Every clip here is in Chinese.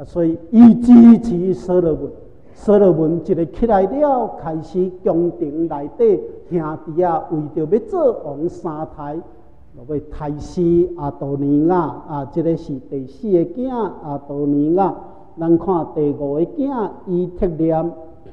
所以伊支持所罗门。所罗门一个起来了，开始宫廷内底兄弟啊，为着要做王三胎，要胎死阿多尼亚啊，这个是第4个囝阿多尼亚。咱看第5个囝伊特念。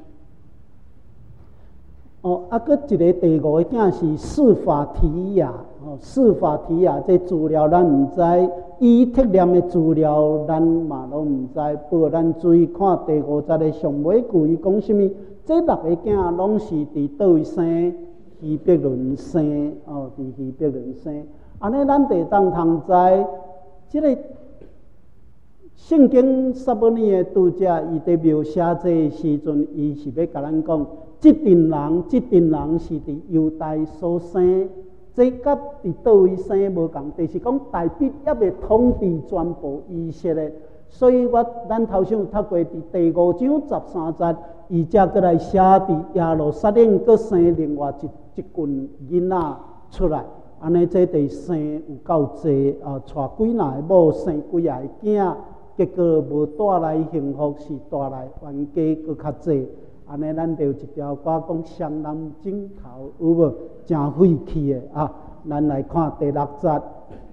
搁一个第5个囝是示法提亚。示法提亚这资料咱唔知，伊特念的资料咱嘛拢唔知。不过咱注意看第50个上尾句，伊讲什么？这6个囝拢是伫倒位生？希伯伦生。伫希伯伦生。安尼咱就当通知，这个圣经撒母耳的读者，伊伫描写这时阵，伊是要甲咱讲，这群人是伫犹大所生。这甲伫倒位生无共，就是讲大毕也未统治全部以色列。所以咱头先有读过，伫第5章13节，伊才过来写伫耶路撒冷，搁生另外一群囡仔出来。安尼这地生有够济娶几哪个某，生几下个囝，结果无带来幸福，是带来冤家搁较济。安尼咱就有一条歌讲双人枕头，有无？真废气的啊！咱来看第6节，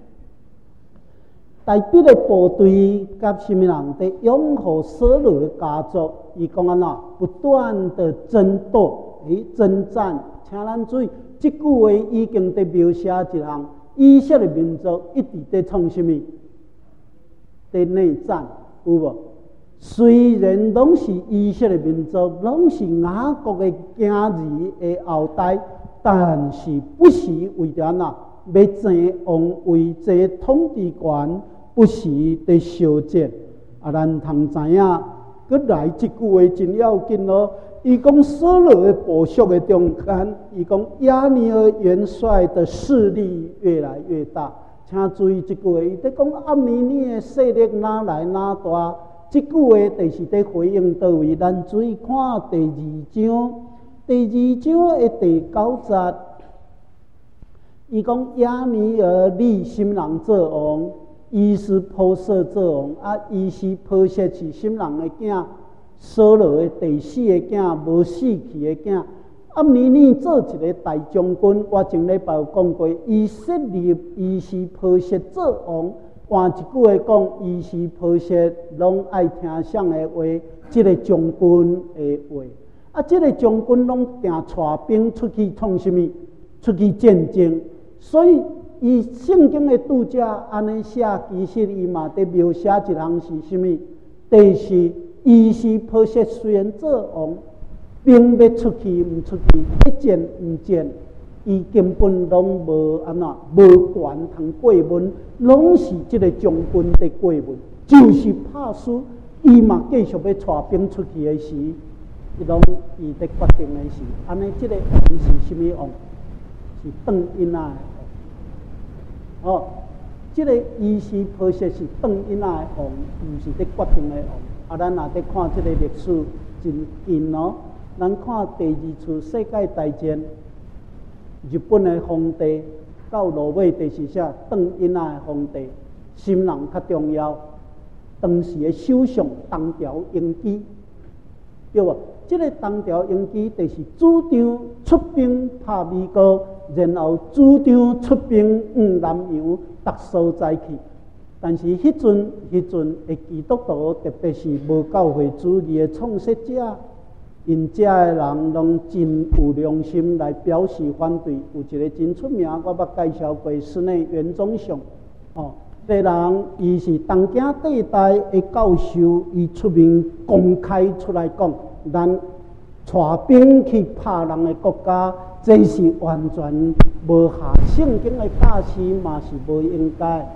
大毕的部队甲什么人在拥护所罗的家族？伊讲安怎不断的争斗、征战，请咱注意，这句话已经在描写一项以色列民族一直在创什么？在内战，有无？虽然拢是以色列民族，拢是雅各的囝儿的后代，但是不时为着要争王位、争统治权，不时在相战。咱通知影，搁来这句话真要紧咯。伊讲所罗的部属的中间，伊讲亚尼尔元帅的势力越来越大。请注意这句话，伊在讲亚米尼的势力哪来哪大。这句话就是在回应倒位？咱注意看第2章，第2章的第9节，伊讲亚尼尔立什么人做王？伊是波设做王啊！伊是波设是什么人的囝？所罗的第4个囝，无死去的囝。亚米尼做一个大将军，我前礼拜有讲过，伊设立伊是波设做王。换一句话讲，伊是波设拢爱听谁的话？这个将军的话。啊，这个将军拢定带兵出去创什么？出去战争。所以，伊圣经的读者安尼写，其实伊嘛在描写一项是什么？就是伊是波设虽然做王，兵要出去唔出去，要战唔战。伊根本拢无无权通过问，拢是这个将军在过问。就是怕输，伊嘛继续要带兵出去的时，伊在决定的时，安尼这个王是什么王？是邓因仔的王。这个伊是波设是邓因仔的王，毋是在决定的王。咱若在看这个历史真近哦。咱看第2次世界大战。日本的皇帝到落尾就是啥？邓因仔的皇帝，什么人较重要？当时的首相东条英机，对无？这个东条英机就是主张出兵打美国，然后主张出兵南洋，逐所在去。但是迄阵的基督徒，特别是无教会主义的创设者。因遮的人拢真有良心来表示反对。有一个真出名，我捌介绍过室内袁宗相。这人伊是东京帝大的教授，伊出面公开出来讲，咱带兵去拍人的国家，这是完全无合圣经的教示，嘛是无应该。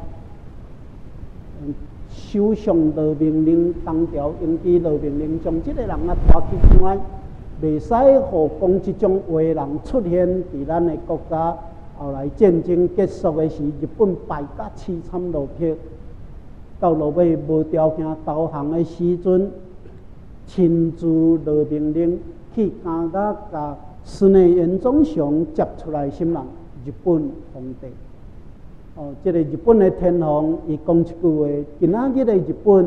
首相落命令，东条英机落命令，将这个人带去关，袂使互讲这种话的人出现伫咱的国家。后来战争结束的时，日本败甲凄惨落魄，到落尾无条件投降的时阵，亲自落命令去加甲室内袁宗相接出来什么人？日本皇帝。这个日本的天皇，伊讲一句话：今仔日的日本，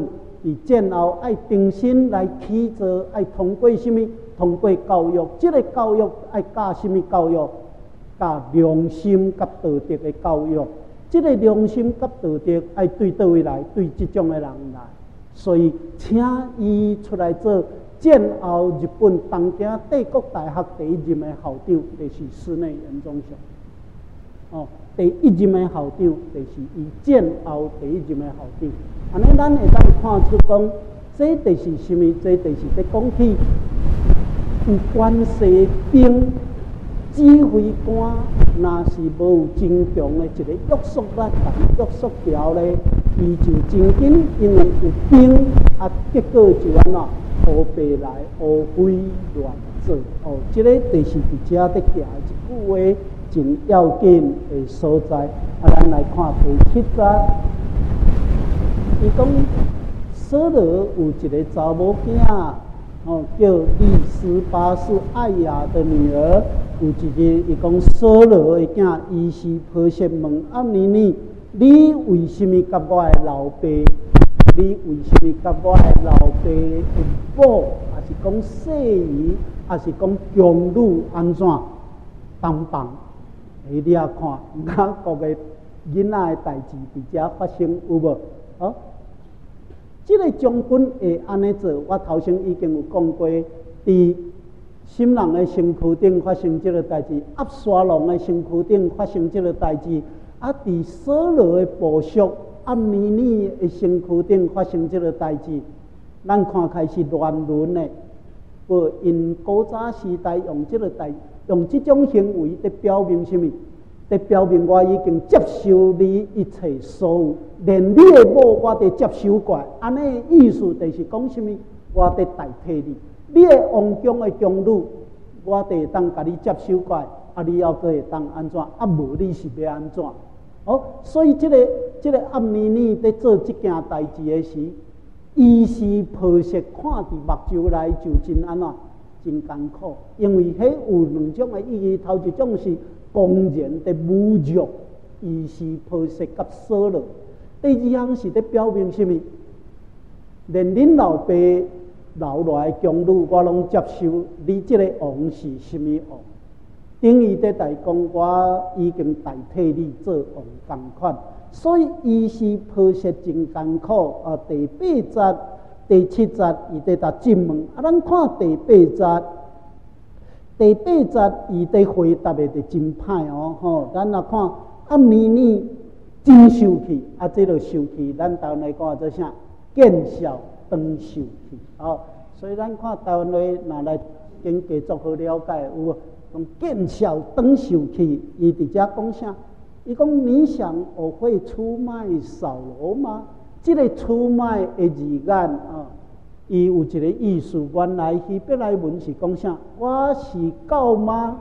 伫战后爱重新来起造，爱通过什么？通过教育，这个教育爱教什么教育？教良心甲道德的教育。这个良心甲道德爱对倒位来？对这种的人来。所以，请伊出来做战后日本东京帝国大学第一任的校长，就是室内严忠祥。第一任的校长就是伊战后第一任的校长。安尼，咱会当看出讲，这就是什么？这就是在讲起有关系兵指挥官，若是无有真强的一个约束力，约束条咧，伊就真紧，因为有兵结果就安怎乌白来，乌灰乱做。这个就是伫遮在行一句话真要紧的所在。咱来看第7节，伊讲索罗有一个查某囝。叫利斯巴是艾雅的女儿。有一日，伊讲索罗的囝伊是婆媳问暗尼尼，你为什么甲我的老爸？你为什么甲我的老爸的某，还是讲细姨，还是讲强女安怎当帮？你也看外国的囡仔的代志伫遮发生有无？这个将军会安尼做，我头先已经有讲过，伫新郎的身躯顶发生这个代志，押沙龙的身躯顶发生这个代志，伫索罗的部属暗尼尼的身躯顶发生这个代志，咱看开是乱伦的，不因古早时代用这种行为在表明什么？在表明我已经接受你一切所有，连你的某我都接受过。安尼意思就是讲什么？我得代替你，你的王强的强女，我得当甲你接受过。你要个会当安怎？无你是要安怎？所以这个暗尼尼在做这件代志的时，伊是婆媳看伫目睭内就真安怎？真艰苦，因为迄有两种的意义。头一种是公然的侮辱，伊是婆媳甲索罗；第二项是在表明什么？连恁老爸留来的强女，我拢接受。你这个王是什么王？等于在代讲，我已经代替你做王同款。所以伊是婆媳真艰苦。第8节、第7节，伊在答质问。咱看第8节。第8节，伊在回答的就真歹咱来看暗尼尼真受气，这就受气。咱台湾来讲做啥？见笑当受气。所以咱看台湾来，若来经继续好了解，有讲见笑当受气。伊伫遮讲啥？伊讲你想我会出卖扫罗吗？这个出卖的字眼伊有一个意思，原来希伯来文是讲啥？我是狗吗？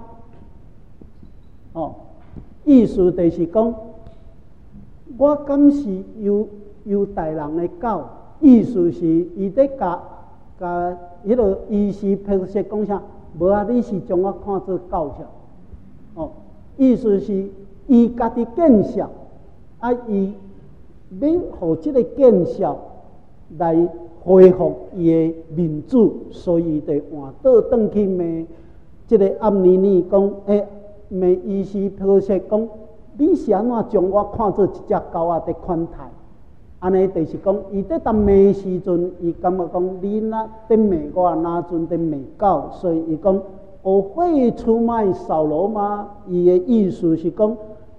意思就是讲，我敢是犹太人的狗。意思是伊在甲迄个伊是平时讲啥？无你是将我看作狗笑。意思是伊家己见笑，伊要互这个见笑来恢复伊的民主，所以就换倒转去骂这个暗尼尼讲，骂伊是婆媳讲，你是安怎将我看作一只狗在款待？安尼就是讲，伊在当骂时阵，伊感觉讲你那在骂我，哪阵在骂狗？所以伊讲，我会出卖扫罗吗？伊的意思是讲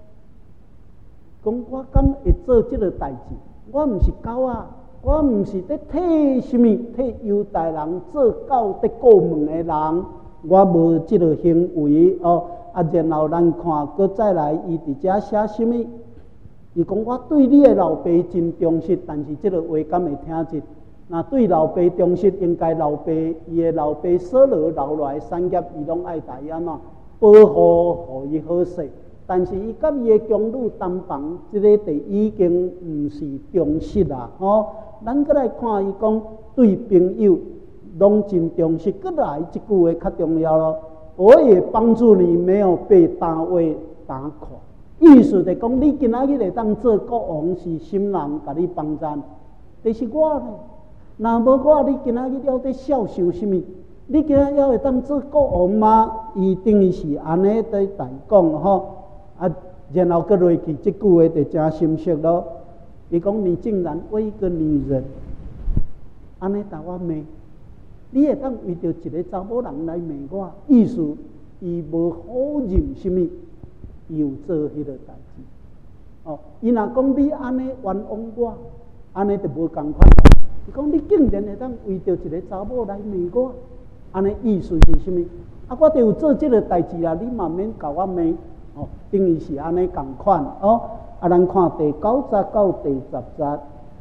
我敢会做这个代志？我毋是狗我毋是在替什么？替犹太人做狗在过门的人，我无这个行为然后咱看，搁再来，伊伫遮写什么？伊讲我对你的老爸真忠实，但是这个话敢会听入？那对老爸忠实，应该伊的老爸索罗留来产业，伊拢爱大安怎保护，互伊好势。但是伊甲伊的强女同房，这个就已经毋是忠实啦。咱搁来看伊讲对朋友拢真忠实，搁来一句话较重要咯。我也帮助你，没有被大卫打垮。意思就讲，你今仔日会当做国王是什人甲你帮衬？就是我呢。 若无我，你今仔日了在笑想什么？你今仔要会当做国王吗？伊等于是安尼在代讲吼，然后搁落去即句话就真深刻咯。伊讲你竟然为一个女人，安尼打我骂，你会当为着一个查某人来骂我，意思伊无好认什么，伊有做迄个代志。哦，伊若讲你安尼冤枉我，安尼就无共款。伊讲你竟然会当为着一个查某来骂我，安尼意思是什么？我就有做这个代志啦，你嘛免甲我骂。哦，等于是安尼共款哦。咱看第9节到第10节，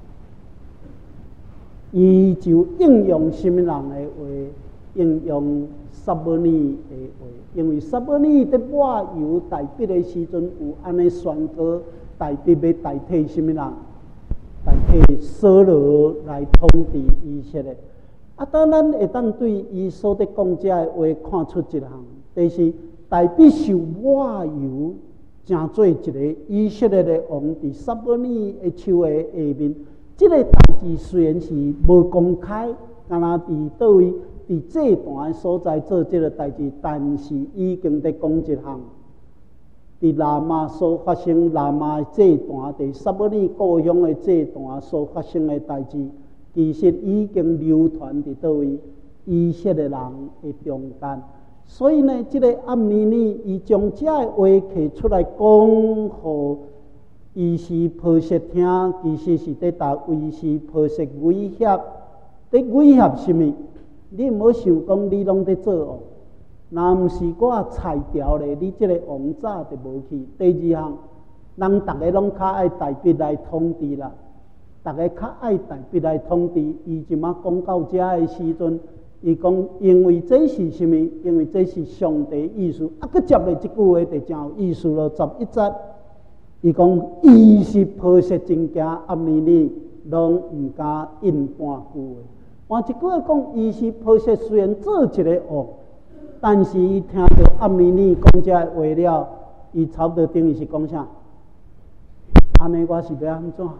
伊就应用什么人的话？应用撒母耳的话，因为撒母耳在抹油大笔的时阵，有安尼宣告大笔要代替什么人？代替扫罗来统治以色列。当咱会当对伊所在讲这的话看出一项，就是大笔受抹油，成做一个以色列的王，伫撒母耳的手的下面。这个代志虽然是无公开，敢若伫倒位伫祭坛的所在做这个代志，但是已经在讲一项，伫拉玛所发生拉玛祭坛，伫撒母耳故乡的祭坛所发生的代志，其实已经流传伫倒位以色列人的中间。所以呢，这个暗尼尼伊将这个话摕出来讲，互伊是波色听，其实是在打威胁波色威胁，在威胁什么？你唔好想讲你拢在做哦，若唔是我裁掉咧，你这个王早就无去。第二项，人大家拢较爱代笔来统治啦，大家较爱代笔来统治。伊即马讲到这的时阵，伊讲因为这是什么？因为这是上帝意思。佮接咧这句话就真有意思咯。11节，伊讲伊是波色真惊，暗尼尼拢唔敢应半句话。换一句话讲，伊是波色虽然做一个王，但是伊听到暗尼尼讲这话了，伊差不多等于是讲啥？安尼我是要安怎？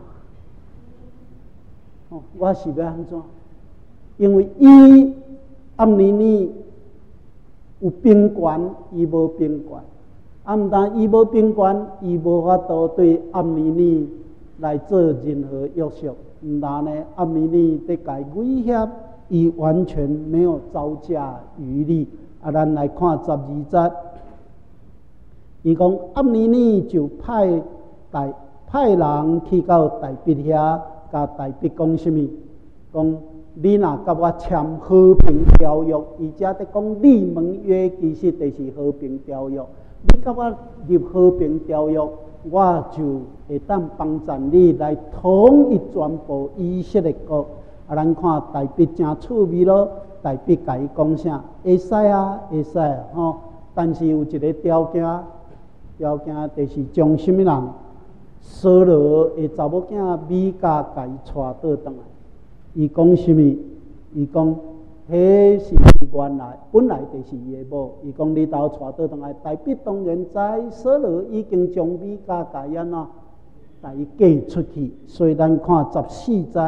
我是要安怎？因为伊暗尼尼有兵权，伊无兵权。毋但伊无兵权，伊无法度对暗尼尼来做任何约束。毋但呢，暗尼尼在甲伊威胁，伊完全没有招架余地。咱来看12节，伊讲暗尼尼就派人去到大笔遐，甲大笔讲什么？讲你若甲我签和平条约，伊遮在讲立盟约，其实就是和平条约。你甲我立和平条约，我就会当帮助你来统一全部以色列国。咱看大笔真趣味咯，大笔甲伊讲啥？会使啊，会使吼。但是有一个条件就是将什么人？扫罗的查某囝米甲甲伊带倒转来。伊讲什么？伊讲，迄是原来本来就是伊的某。伊讲你头带倒转来，大笔当然知扫罗已经将米甲甲伊安怎，甲伊嫁出去。所以咱看14节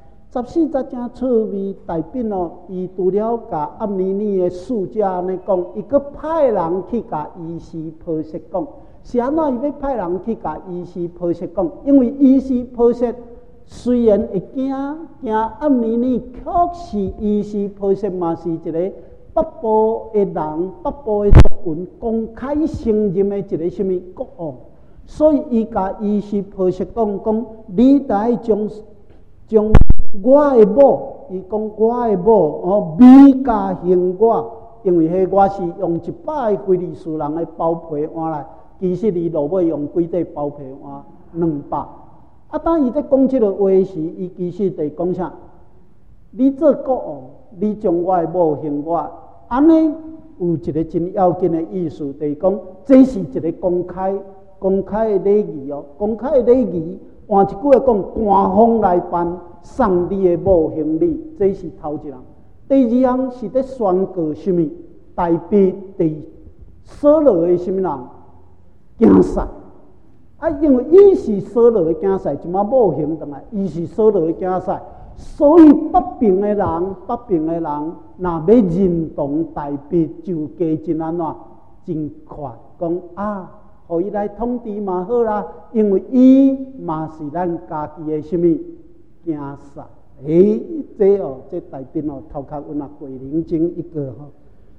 ，14节真趣味。大笔哦，伊除了甲暗尼尼的使者安尼讲，伊阁派人去甲伊斯波色讲，是安怎伊要派人去甲伊斯波色讲？因为伊斯波色虽然会惊暗尼尼，确实伊斯波色嘛是一个北部的人，北部的族群公开承认的一个什么国王，所以伊甲伊斯波色讲，你得将我的某，伊讲我的某米甲还我，因为迄我是用100个非利士人的包皮换来，其实你落尾用几块包皮换200。当伊在讲这个话时，伊其实在讲啥？你做国王，你将我的某还我，安尼有一个真要紧的意思，就是讲这是一个公开的礼仪哦，公开的礼仪。换一句话讲，官方来办，送你的某行李，这是头一项。第二项是在宣告什么？大笔对扫罗的什么人竞赛？因为伊是扫罗的竞赛，即马某行转来，伊是扫罗的竞赛， 所以北平的人，若要认同大笔，就加真安怎，真快讲啊，互伊来统治嘛好啦，因为伊嘛是咱家己的什么囝婿。这大笔哦，头壳有那桂林精一个吼，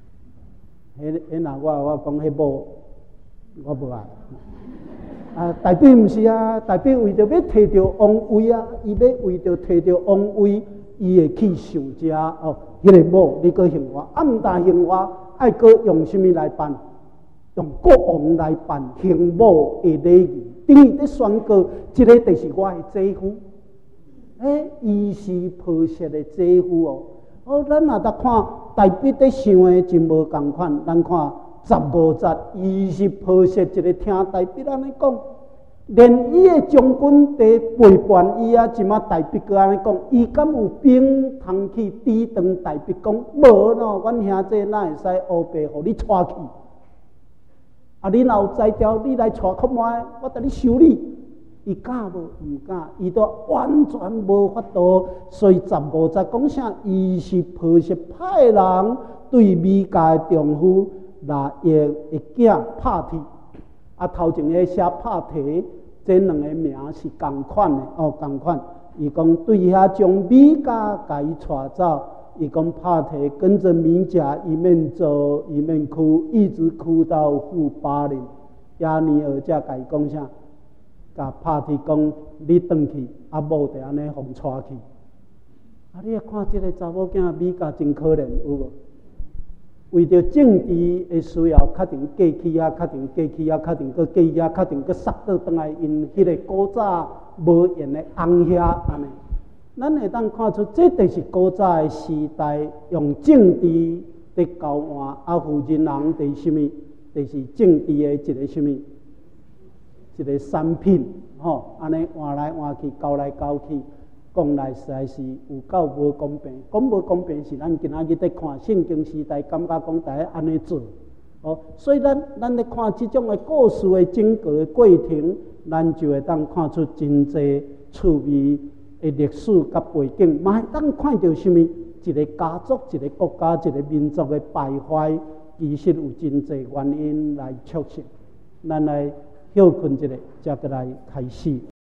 那我讲迄某，我无爱。大笔毋是啊，大笔为着要摕到王位啊，伊要为着摕到王位，伊会去上遮哦。迄个某你搁行我，毋但行我，爱搁用什么来办？用国王来办行某的礼仪，等于咧宣告，这个就是我的姐夫。伊是婆媳的姐夫哦。咱若得看大笔咧想的真无共款，咱看。15节，伊是婆媳一个听大笔安尼讲，连伊的将军在陪伴伊啊，即马大笔个安尼讲，伊敢有兵通去抵挡大笔讲无咯？阮兄弟哪会使乌白互你带去？啊，你若有才调，你来带看卖，我带你修理。伊敢无？毋敢，伊都完全无法度。所以15节讲啥？伊是婆媳派人对美家的丈夫。那伊会囝拍铁，头前个写拍题，这两个名是共款的哦，共款。伊讲对遐将米甲甲伊带走，伊讲拍题跟着米甲一面走一面哭，一直哭到富巴林。亚尼尔才甲伊讲啥？甲拍题讲你转去，某就安尼互带去。你看这个查某囝米甲真可怜，有无？为着政治的需要，确定过去啊，确定过去啊，确定过过去啊，确定过杀倒转来，因迄个古早无缘的翁遐安尼，咱会当看出，这就是古早的时代用政治在交换，负责人伫什么？就是政治的一个什么？一个产品，安尼换来换去，交来交去。讲来实在是有够无公平，讲无公平是咱今仔日在看圣经时代，感觉讲大家安尼做，所以咱在看这种的故事的整个的过程，咱就会当看出真侪趣味的历史甲背景，嘛会当看到什么？一个家族、一个国家、一个民族的败坏，其实有真侪原因来促成。咱来休困一下，才过来开始。